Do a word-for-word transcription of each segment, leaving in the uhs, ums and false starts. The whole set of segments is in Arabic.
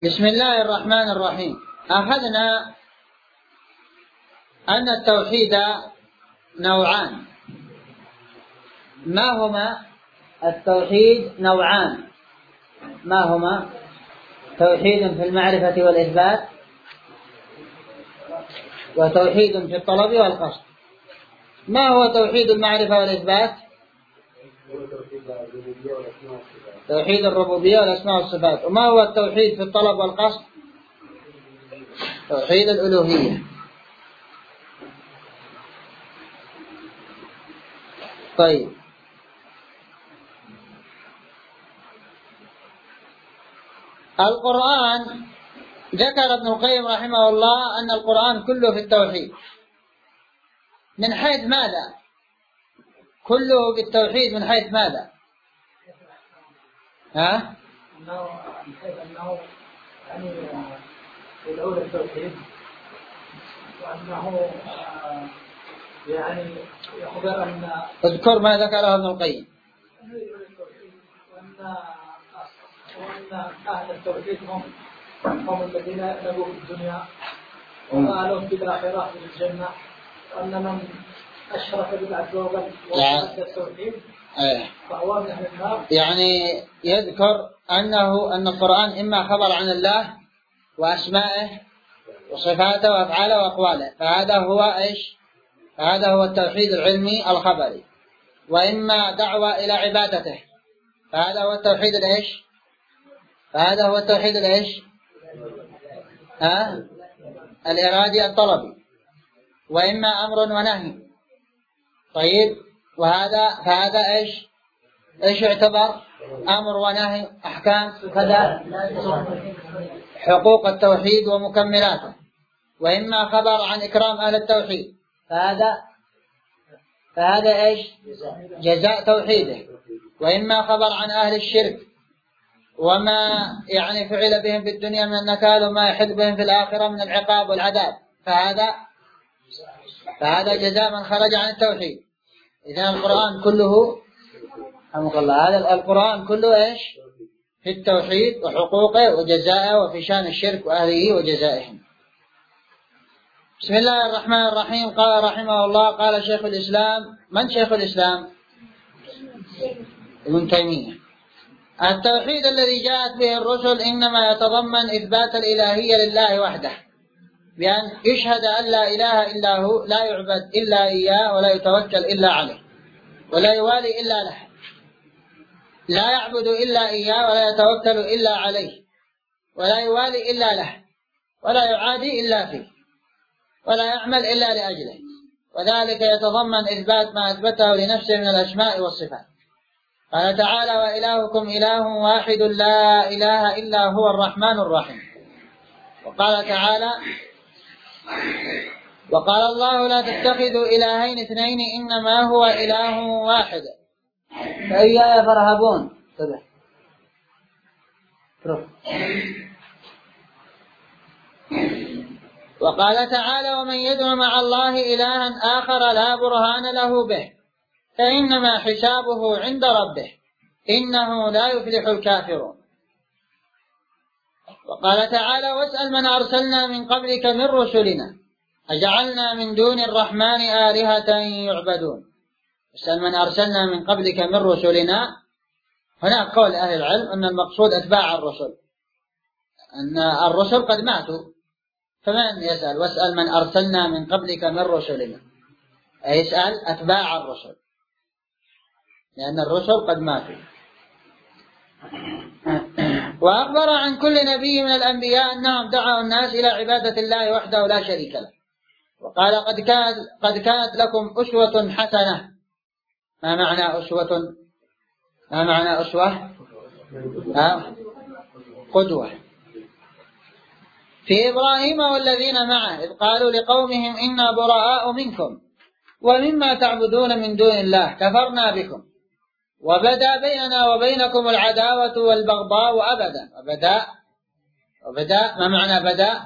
بسم الله الرحمن الرحيم. أخذنا أن التوحيد نوعان. ما هما التوحيد؟ نوعان. ما هما؟ توحيد في المعرفة والإثبات، وتوحيد في الطلب والقصد. ما هو توحيد المعرفة والإثبات؟ توحيد الربوبية والأسماء والصفات. وما هو التوحيد في الطلب والقصد؟ توحيد الألوهية. طيب، القرآن ذكر ابن القيم رحمه الله أن القرآن كله في التوحيد. من حيث ماذا؟ كله بالتوحيد من حيث ماذا؟ ها؟ من حيث أنه يعني يدعو للتوحيد، وأنه يعني يخبر أن اذكر ما ذكره ابن القيم. وأن وأن أهل التوحيد هم هم الذين نبوا في الدنيا وأهلهم في الآخرة في الجنة، وأن من أشرك بالعبد وجل وأهل التوحيد فهو من أهل النار. يعني يذكر أنه أن القرآن إما خبر عن الله وأسمائه وصفاته وأفعاله وأقواله، فهذا هو إيش؟ هذا هو التوحيد العلمي الخبري. وإما دعوة إلى عبادته، فهذا هو التوحيد الإيش؟ فهذا هو التوحيد الإيش؟ ها؟ الإرادي الطلبي. وإما أمر ونهي. طيب، وهذا فهذا إيش؟ إيش يعتبر؟ أمر ونهي، أحكام كذا، حقوق التوحيد ومكملاته. وإما خبر عن إكرام أهل التوحيد، فهذا فهذا إيش؟ جزاء توحيده. وإما خبر عن أهل الشرك وما يعني فعل بهم في الدنيا من النكال وما يحل بهم في الآخرة من العقاب والعذاب، فهذا فهذا جزاء من خرج عن التوحيد. إذن القرآن كله رحمك الله، هذا القرآن كله إيش؟ في التوحيد وحقوقه وجزائه، وفي شان الشرك وأهله وجزائهم. بسم الله الرحمن الرحيم. قال رحمه الله، قال شيخ الإسلام. من شيخ الإسلام؟ ابن تيمية. التوحيد الذي جاءت به الرسل إنما يتضمن إثبات الإلهية لله وحده، بأن يشهد أن لا إله إلا هو، لا يعبد إلا إياه، ولا يتوكل إلا عليه، ولا يوالي إلا له، لا يعبد إلا إياه، ولا يتوكل إلا عليه، ولا يوالي إلا له، ولا يعادي إلا فيه، ولا يعمل إلا لأجله. وذلك يتضمن إثبات ما أثبته لنفسه من الأسماء والصفات. قال تعالى: وإلهكم إله واحد لا إله إلا هو الرحمن الرحيم. وقال تعالى: وقال الله: لا تتخذوا إلهين اثنين إنما هو إله واحد فإياي فارهبون. وقال تعالى: ومن يدع مع الله إلها آخر لا برهان له به فإنما حسابه عند ربه إنه لا يفلح الكافرون. وقال تعالى: واسأل من أرسلنا من قبلك من رسلنا أجعلنا من دون الرحمن آلهة يعبدون. اسأل من أرسلنا من قبلك من رسلنا. هناك قول أهل العلم أن المقصود أتباع الرسل، أن الرسل قد ماتوا، فمن يسأل؟ واسأل من أرسلنا من قبلك من رسلنا، أي يسأل أتباع الرسل، لأن الرسل قد ماتوا. وأخبر عن كل نبي من الأنبياء أنهم دعوا الناس إلى عبادة الله وحده لا شريك له. وقال: قد كانت قد كانت لكم أسوة حسنة. ما معنى أسوة؟ ما معنى أسوة؟ ها؟ قدوة. في إبراهيم والذين معه إذ قالوا لقومهم إنا براء منكم ومما تعبدون من دون الله كفرنا بكم وبدا بيننا وبينكم العداوة والبغضاء أبدا. وبدا وبدا ما معنى بدا؟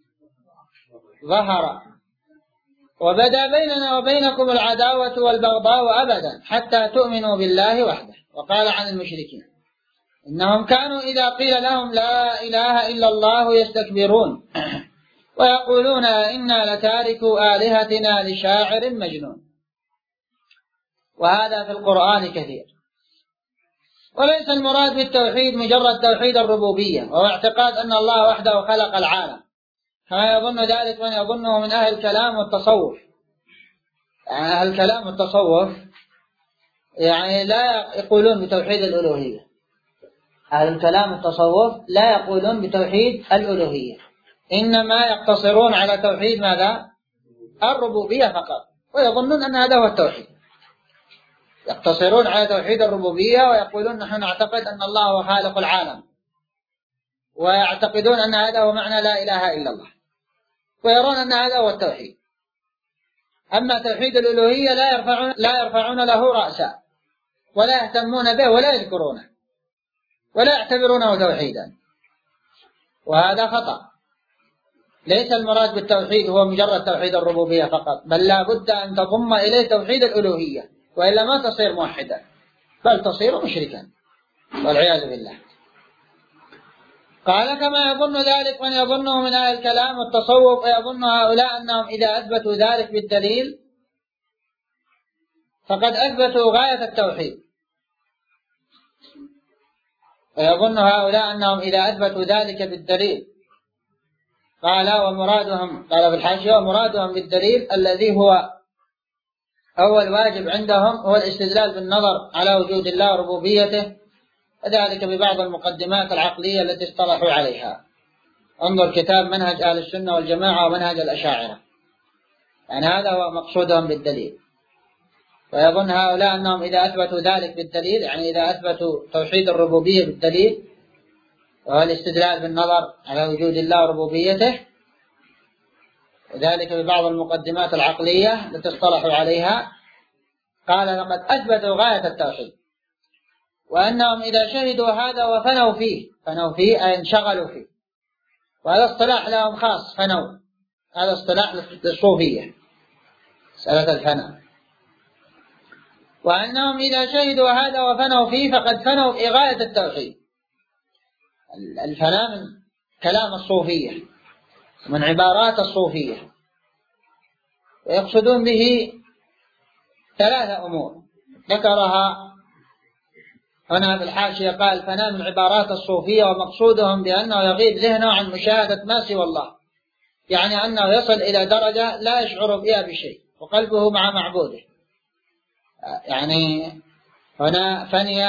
ظهر. وبدا بيننا وبينكم العداوة والبغضاء أبدا حتى تؤمنوا بالله وحده. وقال عن المشركين: إنهم كانوا إذا قيل لهم لا إله إلا الله يستكبرون ويقولون إنا لتاركوا آلهتنا لشاعر مجنون. وهذا في القرآن كثير. وليس المراد بالتوحيد مجرد توحيد الربوبية وهو اعتقاد أن الله وحده خلق العالم، كما يظن ذلك من يظنه من أهل الكلام والتصوف. يعني أهل الكلام والتصوف يعني لا يقولون بتوحيد الألوهية. أهل الكلام والتصوف لا يقولون بتوحيد الألوهية، إنما يقتصرون على توحيد ماذا؟ الربوبية فقط، ويظنون أن هذا هو التوحيد. يقتصرون على توحيد الربوبية ويقولون نحن نعتقد أن الله هو خالق العالم، ويعتقدون أن هذا هو معنى لا إله إلا الله، ويرون أن هذا هو التوحيد. أما توحيد الألوهية لا يرفعون, لا يرفعون له رأسا ولا يهتمون به ولا يذكرونه ولا يعتبرونه توحيدا، وهذا خطأ. ليس المراد بالتوحيد هو مجرد توحيد الربوبية فقط، بل لا بد أن تضم إليه توحيد الألوهية، وإلا ما تصير موحدا بل تصير مشركا والعياذ بالله. قال كما يظن ذلك من يظنه من أهل الكلام والتصوف، ويظن هؤلاء أنهم إذا أثبتوا ذلك بالدليل فقد أثبتوا غاية التوحيد. ويظن هؤلاء أنهم إذا أثبتوا ذلك بالدليل قال ومرادهم قال في الحاشية ومرادهم بالدليل الذي هو أول واجب عندهم هو الاستدلال بالنظر على وجود الله وربوبيته، وذلك ببعض المقدمات العقلية التي اصطلحوا عليها. انظر كتاب منهج أهل السنة والجماعة ومنهج الأشاعرة، يعني هذا هو مقصودهم بالدليل. ويظن هؤلاء أنهم إذا أثبتوا ذلك بالدليل، يعني إذا أثبتوا توحيد الربوبية بالدليل وهو الاستدلال بالنظر على وجود الله وربوبيته، وذلك ببعض المقدمات العقلية التي اصطلحوا عليها، قال لقد أثبتوا غاية التوحيد، وأنهم إذا شهدوا هذا وفنوا فيه، فنوا فيه أي انشغلوا فيه، وهذا اصطلاح لهم خاص، فنوا، هذا اصطلاح للصوفية مسألة الفناء. وأنهم إذا شهدوا هذا وفنوا فيه فقد فنوا في غاية التوحيد. الفناء من كلام الصوفية، من عبارات الصوفية، ويقصدون به ثلاثة أمور ذكرها هنا في الحاشية. قال فناء من عبارات الصوفية ومقصودهم بأنه يغيب ذهنه عن مشاهدة ما سوى الله، يعني أنه يصل إلى درجة لا يشعر بها بشيء وقلبه مع معبوده. يعني هنا فني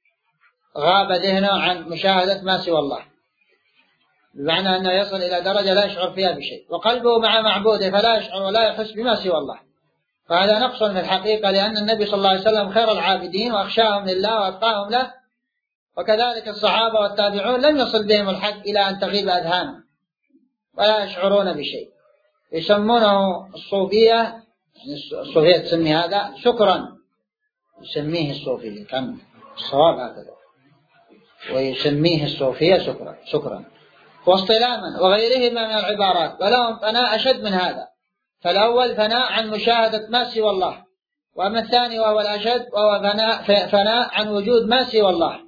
غاب ذهنه عن مشاهدة ما سوى الله، بمعنى أنه يصل إلى درجة لا يشعر فيها بشيء وقلبه مع معبوده فلا يشعر ولا يحس بما سوى الله. فهذا نقص في الحقيقة، لأن النبي صلى الله عليه وسلم خير العابدين وأخشاهم لله وأتقاهم له، وكذلك الصحابة والتابعون لم يصل بهم الحق إلى أن تغيب أذهانهم ولا يشعرون بشيء. يسمونه الصوفية، يعني الصوفية تسمي هذا شكرا، يسميه الصوفية، كان الصواب هكذا، ويسميه الصوفية شكرا شكرا واصطلاما وغيرهما من العبارات. ولهم فناء أشد من هذا، فالأول فناء عن مشاهدة ما سوى الله، وأما الثاني وهو الأشد وهو فناء, فناء عن وجود ما سوى الله.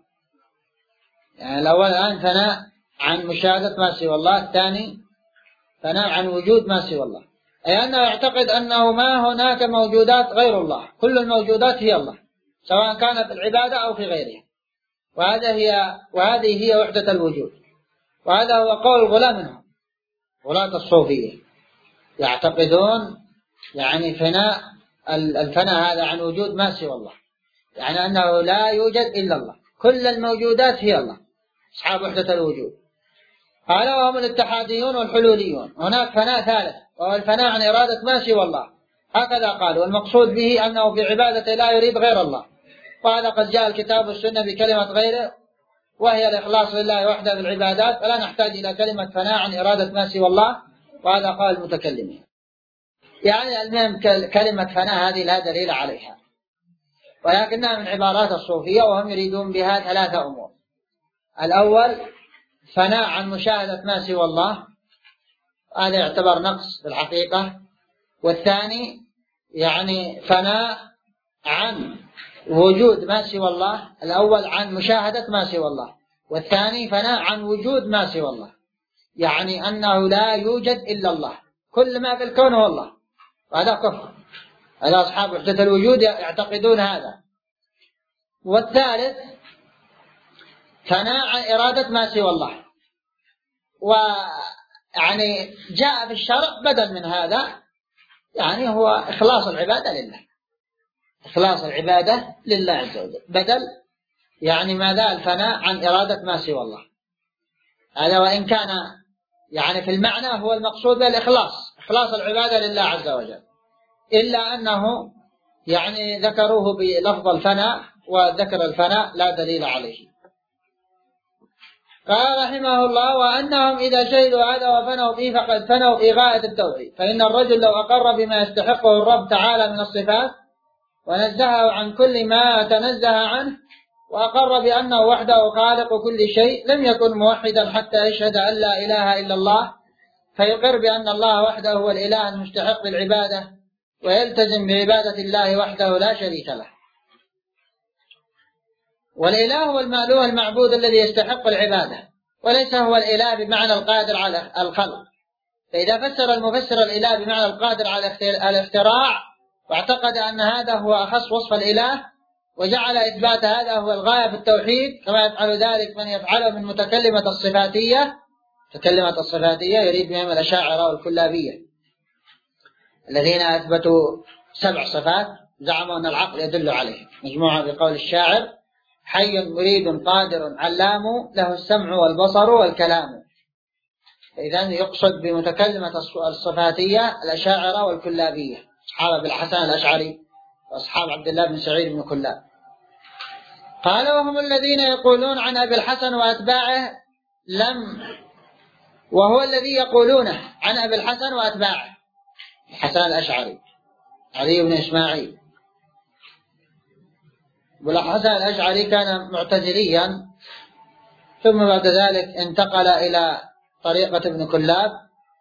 يعني الأول الآن فناء عن مشاهدة ما سوى الله، الثاني فناء عن وجود ما سوى الله، أي أنه يعتقد أنه ما هناك موجودات غير الله، كل الموجودات هي الله سواء كانت في العبادة أو في غيرها. وهذا هي وهذه هي وحدة الوجود، وهذا هو قول الغلاة منهم، غلاة الصوفية، يعتقدون يعني فناء الفناء هذا عن وجود ما سوى الله، يعني أنه لا يوجد إلا الله، كل الموجودات هي الله، أصحاب وحدة الوجود. هذا وهم الاتحاديون والحلوليون. هناك فناء ثالث وهو الفناء عن إرادة ما سوى الله، هكذا قالوا، والمقصود به أنه في عبادته لا يريد غير الله، وهذا قد جاء الكتاب والسنة بكلمة غيره، وهي الإخلاص لله وحده في العبادات، فلا نحتاج إلى كلمة فناء عن إرادة ما سوى الله، وهذا قال المتكلمين. يعني المهم كلمة فناء هذه لا دليل عليها، ولكنها من عبارات الصوفية، وهم يريدون بها ثلاثة أمور. الأول فناء عن مشاهدة ما سوى الله، هذا يعتبر نقص في الحقيقة. والثاني يعني فناء عن وجود ما سوى الله. الأول عن مشاهدة ما سوى الله، والثاني فناء عن وجود ما سوى الله، يعني أنه لا يوجد إلا الله، كل ما في الكون هو الله، وهذا كفر. هذا أصحاب وحدة الوجود يعتقدون هذا. والثالث فناء عن إرادة ما سوى الله، ويعني جاء في الشرع بدل من هذا، يعني هو إخلاص العبادة لله، إخلاص العبادة لله عز وجل، بدل يعني ما ذا الفناء عن إرادة ما سوى الله. هذا وإن كان يعني في المعنى هو المقصود بالإخلاص، إخلاص العبادة لله عز وجل، إلا أنه يعني ذكروه بلفظ الفناء، وذكر الفناء لا دليل عليه. قال رحمه الله: وأنهم إذا شهدوا هذا وفنوا فيه فقد فنوا في غاية التوحيد. فإن الرجل لو أقر بما يستحقه الرب تعالى من الصفات ونزهه عن كل ما تنزه عنه، وأقر بأنه وحده خالق كل شيء، لم يكن موحدا حتى يشهد أن لا إله إلا الله، فيقر بأن الله وحده هو الإله المستحق للعبادة، ويلتزم بعبادة الله وحده لا شريك له. والإله هو المألوه المعبود الذي يستحق العبادة، وليس هو الإله بمعنى القادر على الخلق. فإذا فسر المفسر الإله بمعنى القادر على الاختراع، واعتقد أن هذا هو أخص وصف الإله، وجعل إثبات هذا هو الغاية في التوحيد، كما يفعل ذلك من يفعله من متكلمة الصفاتية. متكلمة الصفاتية يريد بهم الأشاعرة والكلابية، الذين أثبتوا سبع صفات زعموا أن العقل يدل عليه، مجموعة بقول الشاعر: حي مريد قادر علام، له السمع والبصر والكلام. إذا يقصد بمتكلمة الصفاتية الأشاعرة والكلابية، أصحاب أبي الحسن الأشعري وأصحاب عبد الله بن سعيد بن كلاب. قال: وهم الذين يقولون عن أبي الحسن وأتباعه لم وهو الذي يقولونه عن أبي الحسن وأتباعه، الحسن الأشعري علي بن إسماعيل. والحسن الأشعري كان معتزليا، ثم بعد ذلك انتقل إلى طريقة ابن كلاب،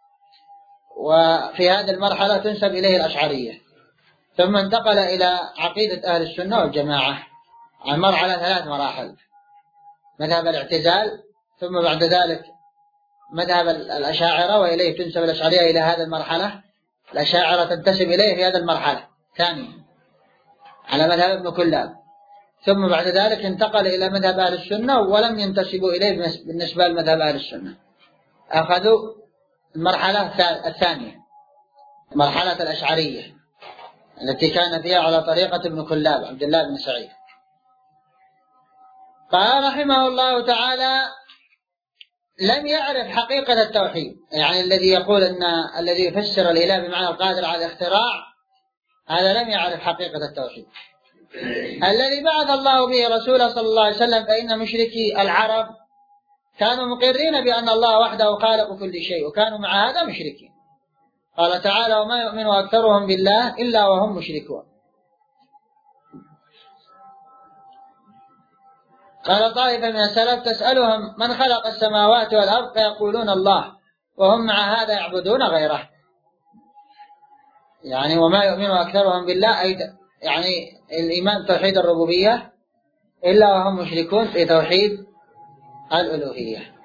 وفي هذه المرحلة تنسب إليه الأشعرية، ثم انتقل إلى عقيدة أهل السنة والجماعة عن مرحلة ثلاث مراحل: مذهب الاعتزال، ثم بعد ذلك مذهب الأشاعرة، وإليه تنسب الأشعرية إلى هذه المرحلة، الأشاعرة تنتسب إليه في هذه المرحلة ثانيا على مذهب ابن كلاب، ثم بعد ذلك انتقل إلى مذهب أهل السنة ولم ينتسبوا إليه بالنسبة لمذهب أهل السنة، أخذوا المرحلة الثانية، مرحلة الأشعرية التي كان فيها على طريقة ابن كلاب عبد الله بن سعيد. قال رحمه الله تعالى: لم يعرف حقيقة التوحيد، يعني الذي يقول أن الذي يفسر الإله بمعنى القادر على الاختراع، هذا لم يعرف حقيقة التوحيد الذي بعث الله به رسوله صلى الله عليه وسلم. فإن مشركي العرب كانوا مقرين بأن الله وحده خالق كل شيء، وكانوا مع هذا مشركين. قال تعالى: وما يؤمن أكثرهم بالله إلا وهم مشركون. قال طائفة من السلف: تسألهم من خلق السماوات والأرض فيقولون الله، وهم مع هذا يعبدون غيره. يعني وما يؤمن أكثرهم بالله أيضا، يعني الإيمان توحيد الربوبية، إلا وهم مشركون في توحيد الألوهية.